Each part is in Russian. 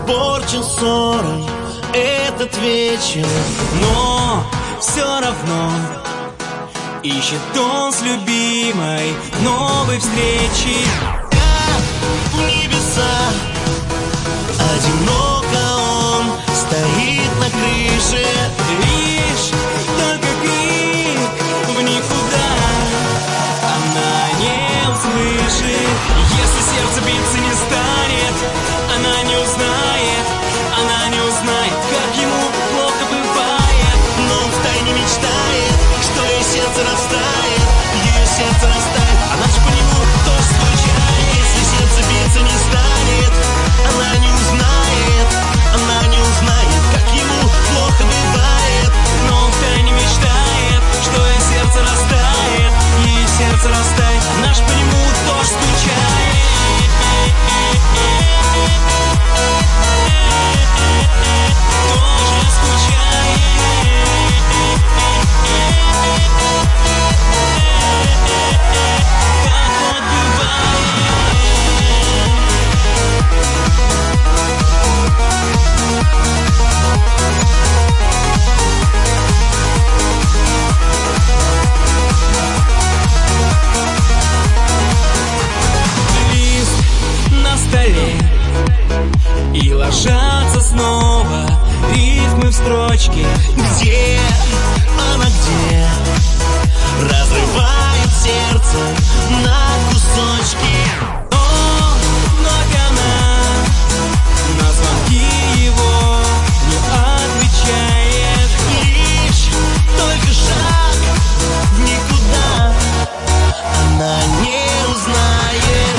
испорчен ссорой этот вечер, но все равно ищет он с любимой новой встречи. В небеса одиноко он стоит на крыше, лишь только крик в никуда она не услышит. Если сердце биться не станет, она не узнает, как ему плохо бывает. Но он втайне мечтает, что ее сердце растает, она же по нему тоже скучает. Если сердце биться не станет, она не узнает, как ему плохо бывает. Но он втайне мечтает, что ее сердце растает, она же по нему тоже скучает. И ложатся снова рифмы в строчке. Где она, где разрывает сердце на кусочки. Но вновь она на звонки его не отвечает. Лишь только шаг в никуда она не узнает.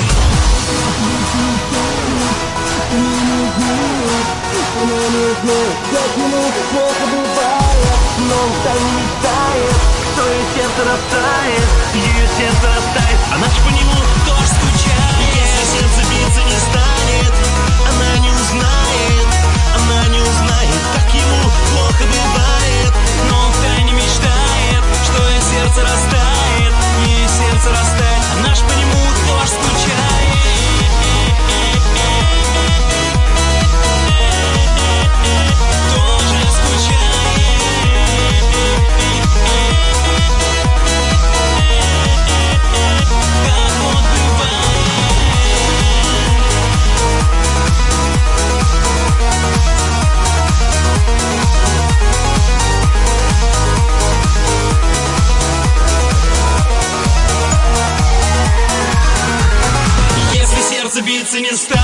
Как ему плохо бывает, но он втайне мечтает, что ее сердце растает, она же по нему тоже скучает. Если сердце биться не станет, она не узнает, как ему плохо бывает. Но он втайне мечтает, что ее сердце растает, она же по нему тоже скучает. Биться не станет.